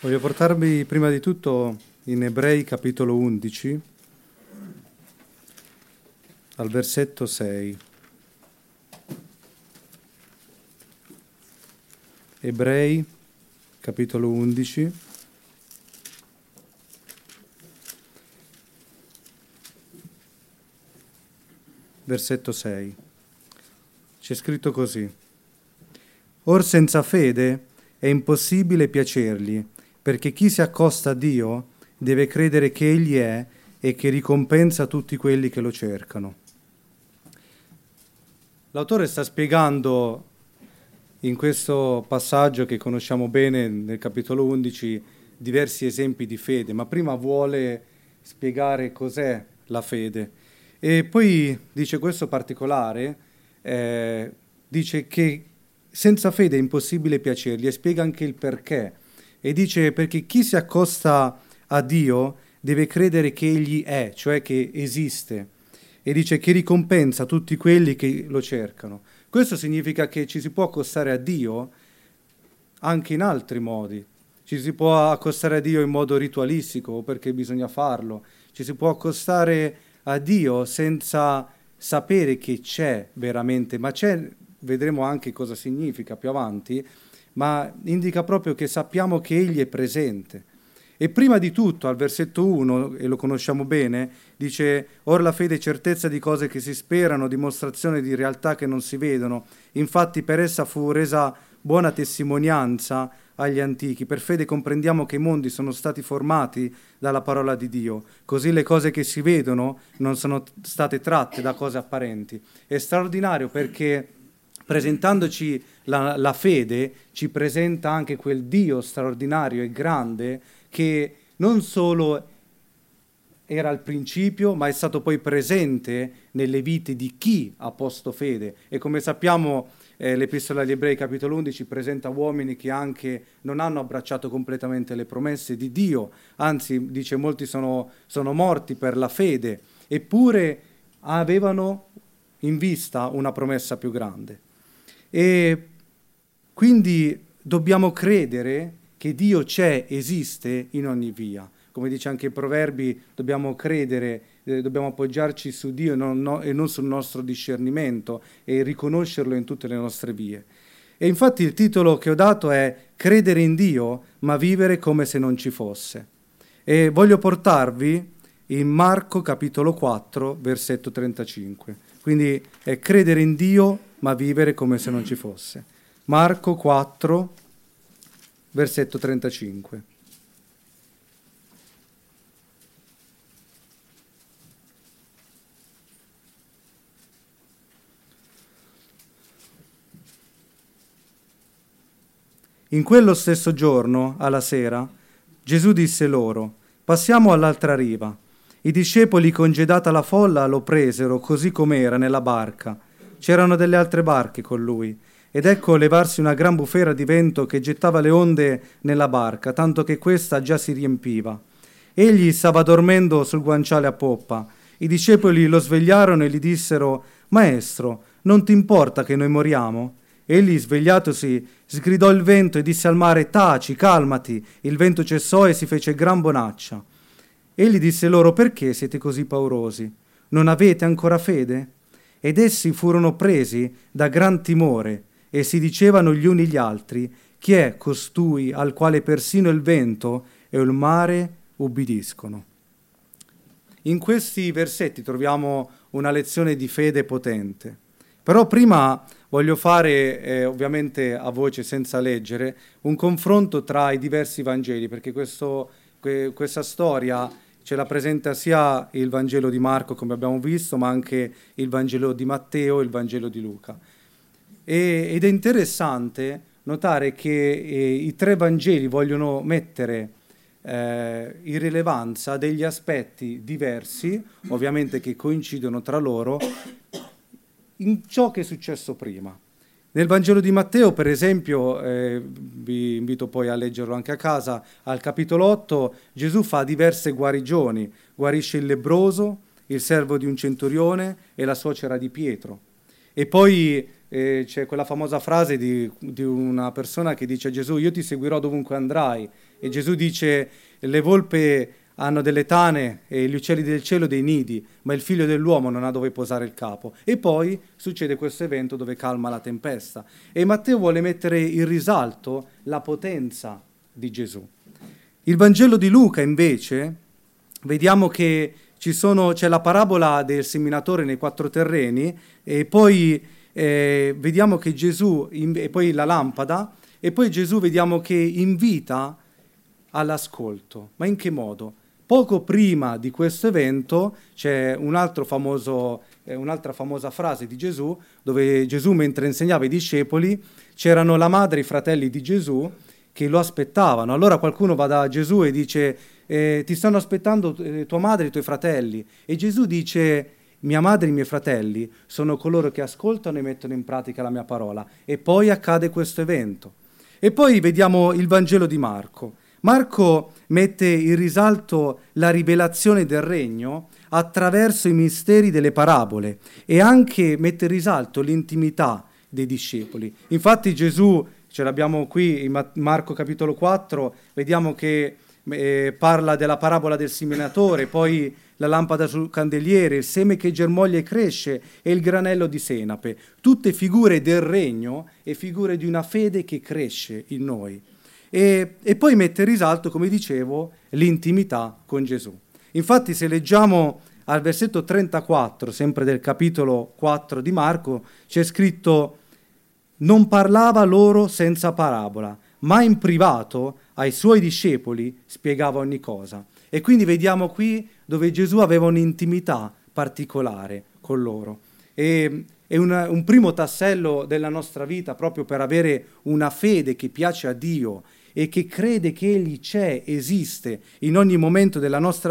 Voglio portarvi prima di tutto in Ebrei capitolo 11, al versetto 6. Ebrei capitolo 11, versetto 6. C'è scritto così: Or senza fede è impossibile piacergli, perché chi si accosta a Dio deve credere che Egli è e che ricompensa tutti quelli che lo cercano. L'autore sta spiegando in questo passaggio che conosciamo bene nel capitolo 11 diversi esempi di fede, ma prima vuole spiegare cos'è la fede. E poi dice questo particolare, dice che senza fede è impossibile piacergli e spiega anche il perché. E dice perché chi si accosta a Dio deve credere che Egli è, cioè che esiste. E dice che ricompensa tutti quelli che lo cercano. Questo significa che ci si può accostare a Dio anche in altri modi. Ci si può accostare a Dio in modo ritualistico perché bisogna farlo. Ci si può accostare a Dio senza sapere che c'è veramente, ma c'è, vedremo anche cosa significa più avanti, ma indica proprio che sappiamo che Egli è presente. E prima di tutto, al versetto 1, e lo conosciamo bene, dice: Or la fede è certezza di cose che si sperano, dimostrazione di realtà che non si vedono. Infatti per essa fu resa buona testimonianza agli antichi. Per fede comprendiamo che i mondi sono stati formati dalla parola di Dio. Così le cose che si vedono non sono state tratte da cose apparenti. È straordinario perché presentandoci la fede ci presenta anche quel Dio straordinario e grande che non solo era al principio, ma è stato poi presente nelle vite di chi ha posto fede. E come sappiamo, l'Epistola agli Ebrei, capitolo 11, presenta uomini che anche non hanno abbracciato completamente le promesse di Dio, anzi, dice, molti sono morti per la fede, eppure avevano in vista una promessa più grande. E quindi dobbiamo credere che Dio c'è, esiste in ogni via. Come dice anche i Proverbi, dobbiamo credere, dobbiamo appoggiarci su Dio e non sul nostro discernimento e riconoscerlo in tutte le nostre vie. E infatti il titolo che ho dato è Credere in Dio, ma vivere come se non ci fosse. E voglio portarvi in Marco capitolo 4, versetto 35. Quindi è credere in Dio, ma vivere come se non ci fosse. Marco 4, versetto 35. In quello stesso giorno, alla sera, Gesù disse loro: Passiamo all'altra riva. I discepoli, congedata la folla, lo presero così com'era nella barca. C'erano delle altre barche con lui. Ed ecco levarsi una gran bufera di vento che gettava le onde nella barca, tanto che questa già si riempiva. Egli stava dormendo sul guanciale a poppa. I discepoli lo svegliarono e gli dissero: Maestro, non ti importa che noi moriamo? Egli, svegliatosi, sgridò il vento e disse al mare: Taci, calmati. Il vento cessò e si fece gran bonaccia. Egli disse loro: Perché siete così paurosi? Non avete ancora fede? Ed essi furono presi da gran timore e si dicevano gli uni gli altri: Chi è costui al quale persino il vento e il mare ubbidiscono? In questi versetti troviamo una lezione di fede potente. Però prima voglio fare, ovviamente a voce senza leggere, un confronto tra i diversi Vangeli, perché questa storia ce la presenta sia il Vangelo di Marco, come abbiamo visto, ma anche il Vangelo di Matteo e il Vangelo di Luca. Ed è interessante notare che i tre Vangeli vogliono mettere in rilevanza degli aspetti diversi, ovviamente che coincidono tra loro, in ciò che è successo prima. Nel Vangelo di Matteo, per esempio, vi invito poi a leggerlo anche a casa, al capitolo 8 Gesù fa diverse guarigioni, guarisce il lebbroso, il servo di un centurione e la suocera di Pietro. E poi c'è quella famosa frase di una persona che dice a Gesù: io ti seguirò dovunque andrai. E Gesù dice: le volpi hanno delle tane e gli uccelli del cielo dei nidi, ma il figlio dell'uomo non ha dove posare il capo. E poi succede questo evento dove calma la tempesta. E Matteo vuole mettere in risalto la potenza di Gesù. Il Vangelo di Luca, invece, vediamo che c'è la parabola del seminatore nei 4 terreni, e poi vediamo che Gesù, e poi la lampada, e poi Gesù vediamo che invita all'ascolto. Ma in che modo? Poco prima di questo evento c'è un'altra famosa frase di Gesù, dove Gesù, mentre insegnava i discepoli, c'erano la madre e i fratelli di Gesù che lo aspettavano. Allora qualcuno va da Gesù e dice: ti stanno aspettando tua madre e i tuoi fratelli. E Gesù dice: mia madre e i miei fratelli sono coloro che ascoltano e mettono in pratica la mia parola. E poi accade questo evento. E poi vediamo il Vangelo di Marco. Marco mette in risalto la rivelazione del regno attraverso i misteri delle parabole e anche mette in risalto l'intimità dei discepoli. Infatti Gesù, ce l'abbiamo qui in Marco capitolo 4, vediamo che parla della parabola del seminatore, poi la lampada sul candeliere, il seme che germoglia e cresce e il granello di senape, tutte figure del regno e figure di una fede che cresce in noi. E poi mette in risalto, come dicevo, l'intimità con Gesù. Infatti, se leggiamo al versetto 34, sempre del capitolo 4 di Marco, c'è scritto: non parlava loro senza parabola, ma in privato ai suoi discepoli spiegava ogni cosa. E quindi vediamo qui dove Gesù aveva un'intimità particolare con loro. E un primo tassello della nostra vita, proprio per avere una fede che piace a Dio e che crede che Egli c'è, esiste in ogni momento della nostra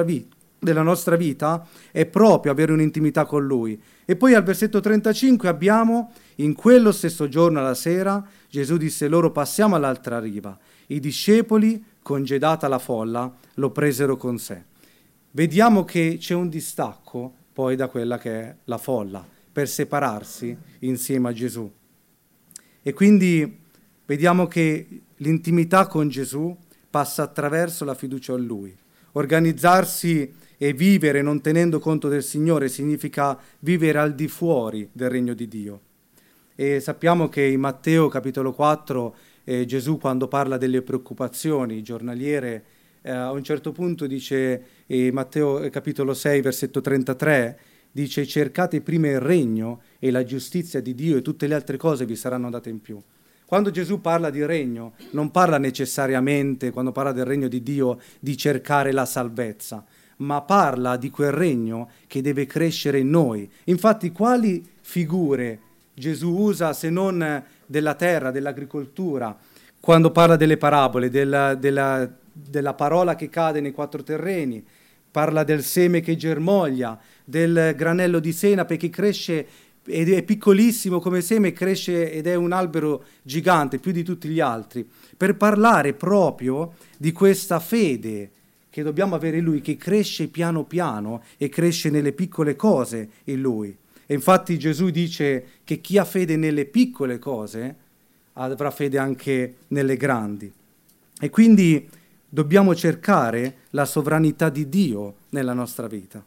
vita, è proprio avere un'intimità con Lui. E poi al versetto 35 abbiamo: in quello stesso giorno alla sera Gesù disse loro: passiamo all'altra riva. I discepoli, congedata la folla, lo presero con sé. Vediamo che c'è un distacco poi da quella che è la folla, per separarsi insieme a Gesù. E quindi vediamo che l'intimità con Gesù passa attraverso la fiducia in Lui. Organizzarsi e vivere non tenendo conto del Signore significa vivere al di fuori del regno di Dio. E sappiamo che in Matteo capitolo 4 Gesù, quando parla delle preoccupazioni giornaliere, a un certo punto dice, Matteo capitolo 6 versetto 33, dice: cercate prima il regno e la giustizia di Dio e tutte le altre cose vi saranno date in più. Quando Gesù parla di regno, non parla necessariamente, quando parla del regno di Dio, di cercare la salvezza, ma parla di quel regno che deve crescere in noi. Infatti, quali figure Gesù usa se non della terra, dell'agricoltura, quando parla delle parabole, della parola che cade nei 4 terreni, parla del seme che germoglia, del granello di senape che cresce ed è piccolissimo come seme, cresce ed è un albero gigante, più di tutti gli altri, per parlare proprio di questa fede che dobbiamo avere in Lui, che cresce piano piano e cresce nelle piccole cose in Lui. E infatti Gesù dice che chi ha fede nelle piccole cose avrà fede anche nelle grandi. E quindi dobbiamo cercare la sovranità di Dio nella nostra vita.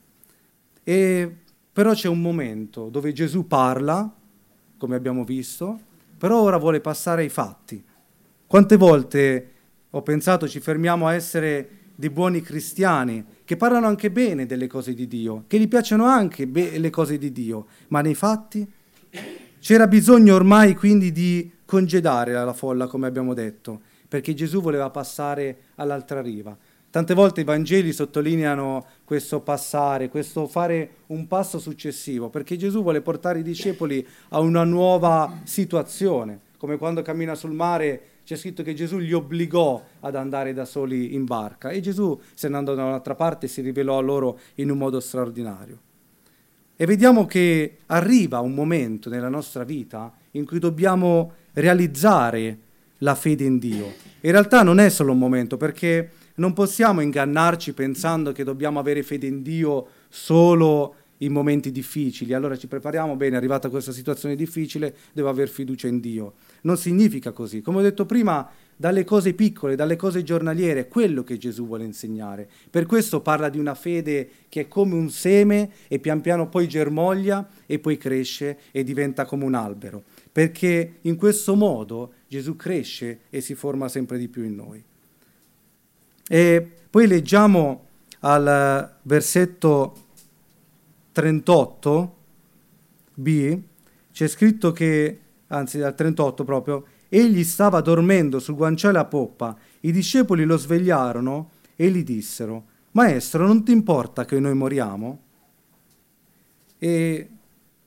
Però c'è un momento dove Gesù parla, come abbiamo visto, però ora vuole passare ai fatti. Quante volte ho pensato ci fermiamo a essere dei buoni cristiani che parlano anche bene delle cose di Dio, che gli piacciono anche le cose di Dio, ma nei fatti? C'era bisogno ormai quindi di congedare la folla, come abbiamo detto, perché Gesù voleva passare all'altra riva. Tante volte i Vangeli sottolineano questo passare, questo fare un passo successivo, perché Gesù vuole portare i discepoli a una nuova situazione, come quando cammina sul mare. C'è scritto che Gesù li obbligò ad andare da soli in barca e Gesù, se ne andò da un'altra parte, si rivelò a loro in un modo straordinario. E vediamo che arriva un momento nella nostra vita in cui dobbiamo realizzare la fede in Dio. In realtà non è solo un momento, perché non possiamo ingannarci pensando che dobbiamo avere fede in Dio solo in momenti difficili, allora ci prepariamo bene, è arrivata questa situazione difficile, devo aver fiducia in Dio. Non significa così. Come ho detto prima, dalle cose piccole, dalle cose giornaliere, è quello che Gesù vuole insegnare. Per questo parla di una fede che è come un seme e pian piano poi germoglia e poi cresce e diventa come un albero. Perché in questo modo Gesù cresce e si forma sempre di più in noi. E poi leggiamo al versetto 38b, c'è scritto che, anzi dal 38 proprio, egli stava dormendo sul guanciale a poppa, i discepoli lo svegliarono e gli dissero: Maestro, non ti importa che noi moriamo? E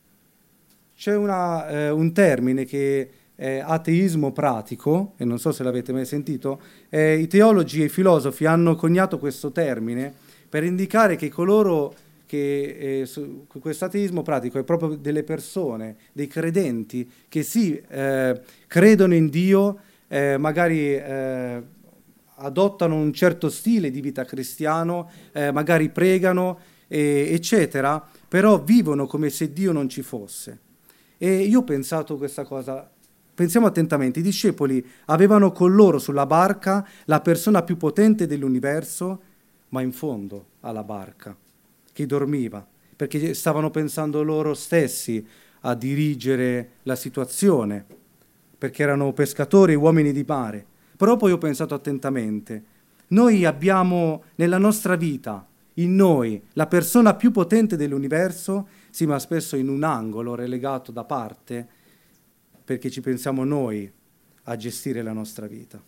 c'è un termine che è ateismo pratico, e non so se l'avete mai sentito, i teologi e i filosofi hanno coniato questo termine per indicare che coloro che questo ateismo pratico è proprio delle persone, dei credenti che sì, credono in Dio, magari adottano un certo stile di vita cristiano, magari pregano, eccetera, però vivono come se Dio non ci fosse. E io ho pensato questa cosa, pensiamo attentamente, i discepoli avevano con loro sulla barca la persona più potente dell'universo, ma in fondo alla barca, che dormiva, perché stavano pensando loro stessi a dirigere la situazione, perché erano pescatori e uomini di mare. Però poi ho pensato attentamente, noi abbiamo nella nostra vita, in noi, la persona più potente dell'universo, sì, ma spesso in un angolo relegato da parte, perché ci pensiamo noi a gestire la nostra vita.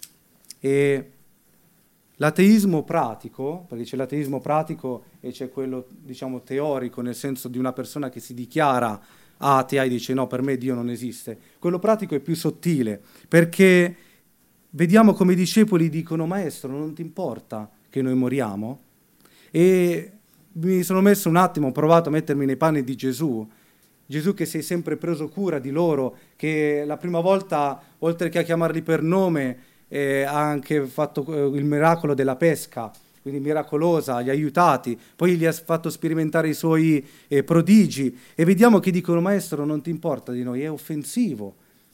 E l'ateismo pratico, perché c'è l'ateismo pratico e c'è quello, diciamo, teorico, nel senso di una persona che si dichiara atea e dice no, per me Dio non esiste. Quello pratico è più sottile, perché vediamo come i discepoli dicono: Maestro, non ti importa che noi moriamo? E mi sono messo un attimo, ho provato a mettermi nei panni di Gesù, Gesù che si è sempre preso cura di loro, che la prima volta, oltre che a chiamarli per nome, ha anche fatto il miracolo della pesca, quindi miracolosa, li ha aiutati, poi gli ha fatto sperimentare i suoi prodigi, e vediamo che dicono: Maestro, non ti importa di noi, è offensivo.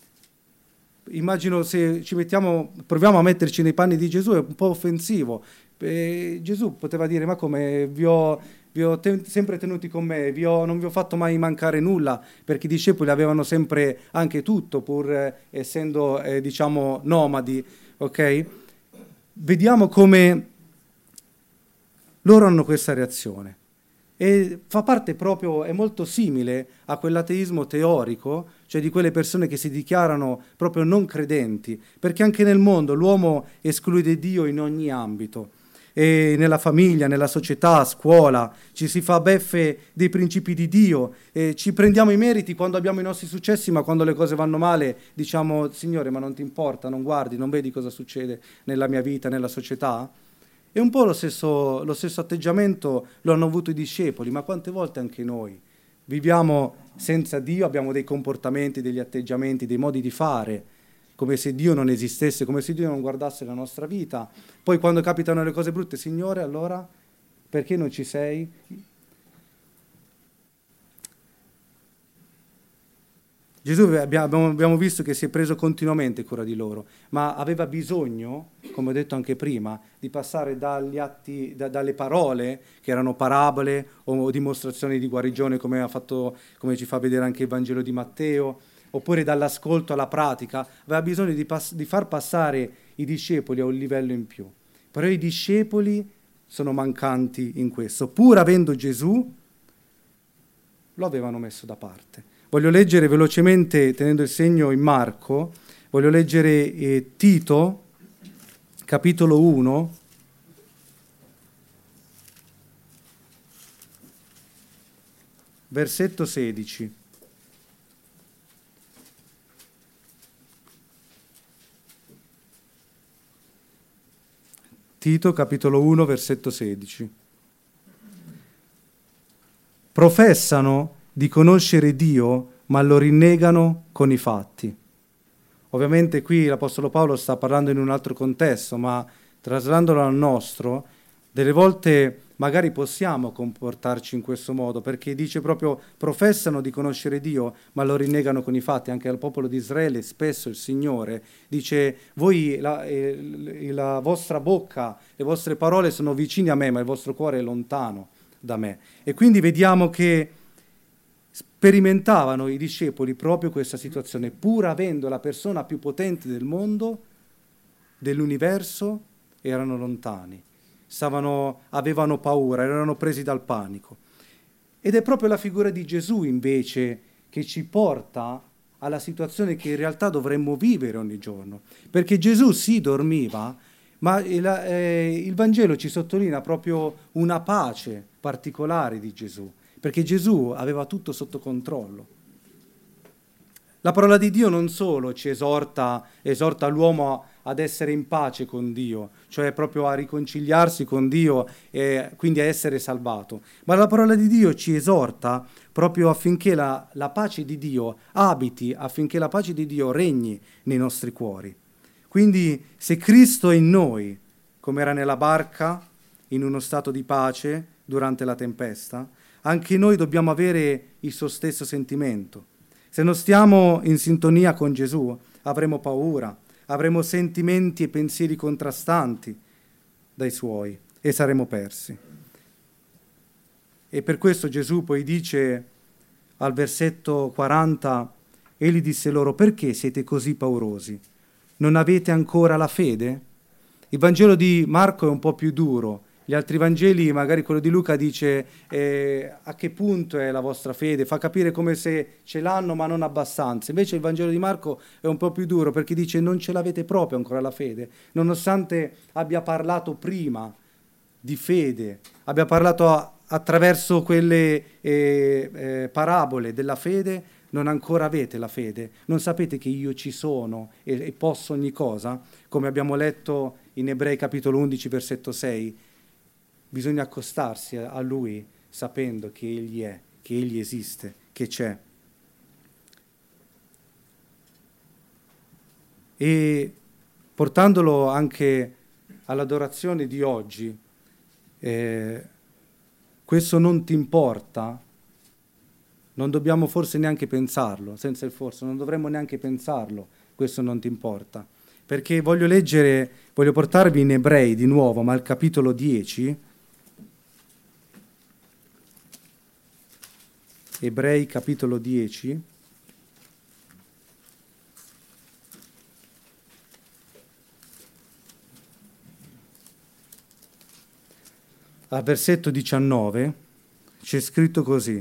Immagino se ci mettiamo, proviamo a metterci nei panni di Gesù, è un po' offensivo. Gesù poteva dire: ma come, vi ho sempre tenuti con me, non vi ho fatto mai mancare nulla, perché i discepoli avevano sempre anche tutto, pur essendo diciamo nomadi, ok? Vediamo come loro hanno questa reazione. E fa parte proprio, è molto simile a quell'ateismo teorico, cioè di quelle persone che si dichiarano proprio non credenti, perché anche nel mondo l'uomo esclude Dio in ogni ambito, e nella famiglia, nella società, a scuola, ci si fa beffe dei principi di Dio, e ci prendiamo i meriti quando abbiamo i nostri successi, ma quando le cose vanno male diciamo: Signore, ma non ti importa, non guardi, non vedi cosa succede nella mia vita, nella società? E un po' lo stesso atteggiamento lo hanno avuto i discepoli, ma quante volte anche noi viviamo senza Dio, abbiamo dei comportamenti, degli atteggiamenti, dei modi di fare, come se Dio non esistesse, come se Dio non guardasse la nostra vita. Poi quando capitano le cose brutte: Signore, allora perché non ci sei? Gesù abbiamo visto che si è preso continuamente cura di loro, ma aveva bisogno, come ho detto anche prima, di passare dagli atti, dalle parole, che erano parabole o dimostrazioni di guarigione, come ci fa vedere anche il Vangelo di Matteo, oppure dall'ascolto alla pratica. Aveva bisogno di far passare i discepoli a un livello in più. Però i discepoli sono mancanti in questo. Pur avendo Gesù, lo avevano messo da parte. Voglio leggere velocemente, tenendo il segno in Marco, voglio leggere Tito, capitolo 1, versetto 16. Tito, capitolo 1, versetto 16. Professano di conoscere Dio, ma lo rinnegano con i fatti. Ovviamente qui l'Apostolo Paolo sta parlando in un altro contesto, ma traslandolo al nostro, delle volte magari possiamo comportarci in questo modo, perché dice proprio professano di conoscere Dio, ma lo rinnegano con i fatti. Anche al popolo di Israele spesso il Signore dice: voi, la vostra bocca, le vostre parole sono vicine a me, ma il vostro cuore è lontano da me. E quindi vediamo che sperimentavano i discepoli proprio questa situazione, pur avendo la persona più potente del mondo, dell'universo, erano lontani. Avevano paura, erano presi dal panico. Ed è proprio la figura di Gesù invece che ci porta alla situazione che in realtà dovremmo vivere ogni giorno, perché Gesù sì dormiva, ma il Vangelo ci sottolinea proprio una pace particolare di Gesù, perché Gesù aveva tutto sotto controllo. La parola di Dio non solo ci esorta l'uomo ad essere in pace con Dio, cioè proprio a riconciliarsi con Dio e quindi a essere salvato, ma la parola di Dio ci esorta proprio affinché la pace di Dio abiti, affinché la pace di Dio regni nei nostri cuori. Quindi se Cristo è in noi, come era nella barca, in uno stato di pace durante la tempesta, anche noi dobbiamo avere il suo stesso sentimento. Se non stiamo in sintonia con Gesù, avremo paura, avremo sentimenti e pensieri contrastanti dai suoi e saremo persi. E per questo Gesù poi dice al versetto 40, egli disse loro: perché siete così paurosi? Non avete ancora la fede? Il Vangelo di Marco è un po' più duro. Gli altri Vangeli, magari quello di Luca, dice a che punto è la vostra fede, fa capire come se ce l'hanno ma non abbastanza. Invece il Vangelo di Marco è un po' più duro perché dice non ce l'avete proprio ancora la fede, nonostante abbia parlato prima di fede, abbia parlato attraverso quelle parabole della fede, non ancora avete la fede, non sapete che io ci sono e posso ogni cosa, come abbiamo letto in Ebrei capitolo 11 versetto 6. Bisogna accostarsi a Lui sapendo che Egli è, che Egli esiste, che c'è. E portandolo anche all'adorazione di oggi, questo non ti importa, non dobbiamo forse neanche pensarlo, senza il forse, non dovremmo neanche pensarlo, questo non ti importa. Perché voglio portarvi in Ebrei di nuovo, ma al capitolo 10, Ebrei capitolo 10, al versetto 19 c'è scritto così: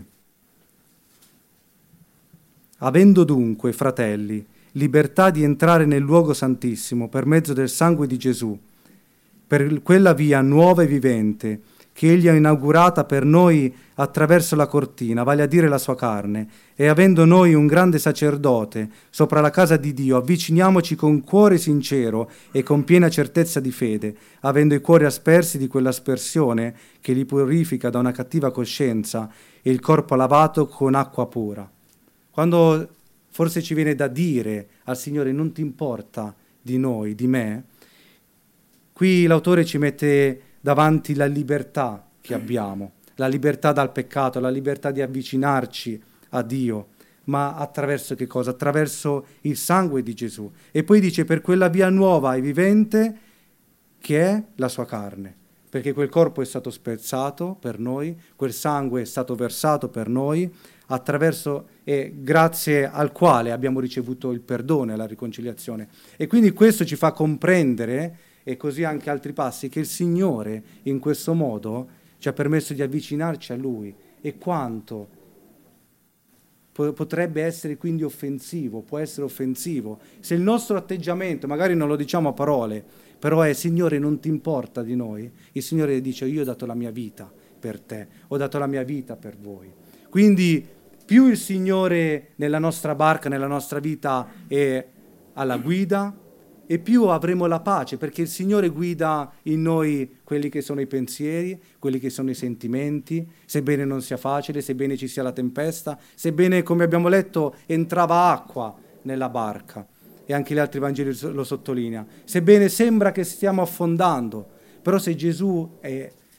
avendo dunque, fratelli, libertà di entrare nel luogo santissimo per mezzo del sangue di Gesù, per quella via nuova e vivente che Egli ha inaugurata per noi attraverso la cortina, vale a dire la sua carne, e avendo noi un grande sacerdote sopra la casa di Dio, avviciniamoci con cuore sincero e con piena certezza di fede, avendo i cuori aspersi di quell'aspersione che li purifica da una cattiva coscienza e il corpo lavato con acqua pura. Quando forse ci viene da dire al Signore non ti importa di noi, di me, qui l'autore ci mette davanti la libertà che abbiamo, la libertà dal peccato, la libertà di avvicinarci a Dio, ma attraverso che cosa? Attraverso il sangue di Gesù. E poi dice per quella via nuova e vivente che è la sua carne, perché quel corpo è stato spezzato per noi, quel sangue è stato versato per noi, attraverso e grazie al quale abbiamo ricevuto il perdono e la riconciliazione. E quindi questo ci fa comprendere, e così anche altri passi, che il Signore in questo modo ci ha permesso di avvicinarci a Lui, e quanto potrebbe essere quindi offensivo, può essere offensivo, se il nostro atteggiamento, magari non lo diciamo a parole, però è Signore non ti importa di noi, il Signore dice io ho dato la mia vita per te, ho dato la mia vita per voi. Quindi più il Signore nella nostra barca, nella nostra vita è alla guida, e più avremo la pace, perché il Signore guida in noi quelli che sono i pensieri, quelli che sono i sentimenti, sebbene non sia facile, sebbene ci sia la tempesta, sebbene, come abbiamo letto, entrava acqua nella barca, e anche gli altri Vangeli lo sottolinea, sebbene sembra che stiamo affondando, però se Gesù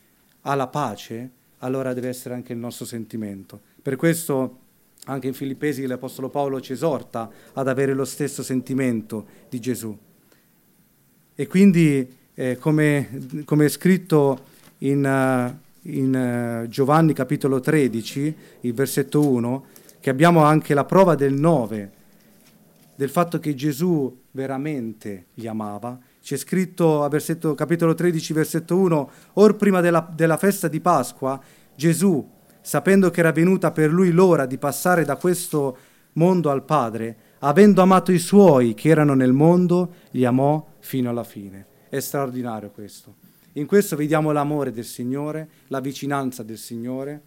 ha la pace, allora deve essere anche il nostro sentimento. Per questo anche in Filippesi l'Apostolo Paolo ci esorta ad avere lo stesso sentimento di Gesù. E quindi, come è scritto in Giovanni capitolo 13, il versetto 1, che abbiamo anche la prova del 9, del fatto che Gesù veramente li amava. C'è scritto a capitolo 13, versetto 1, or prima della festa di Pasqua, Gesù, sapendo che era venuta per lui l'ora di passare da questo mondo al Padre, avendo amato i suoi che erano nel mondo, li amò fino alla fine. È straordinario questo. In questo vediamo l'amore del Signore, la vicinanza del Signore,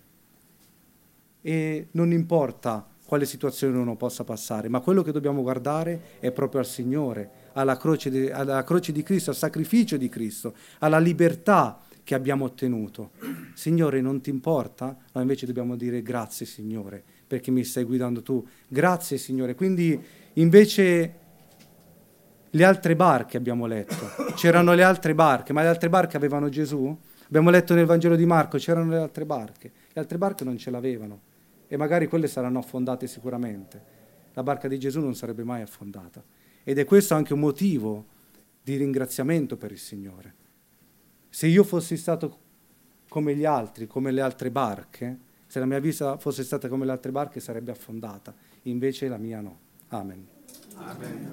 e non importa quale situazione uno possa passare, ma quello che dobbiamo guardare è proprio al Signore, alla croce di Cristo, al sacrificio di Cristo, alla libertà che abbiamo ottenuto. Signore, non ti importa? No, invece dobbiamo dire grazie Signore, perché mi stai guidando tu. Grazie Signore. Quindi invece le altre barche abbiamo letto, c'erano le altre barche, ma le altre barche avevano Gesù? Abbiamo letto nel Vangelo di Marco, c'erano le altre barche non ce l'avevano e magari quelle saranno affondate sicuramente. La barca di Gesù non sarebbe mai affondata ed è questo anche un motivo di ringraziamento per il Signore. Se io fossi stato come gli altri, come le altre barche, se la mia vita fosse stata come le altre barche sarebbe affondata, invece la mia no. Amen. Amen.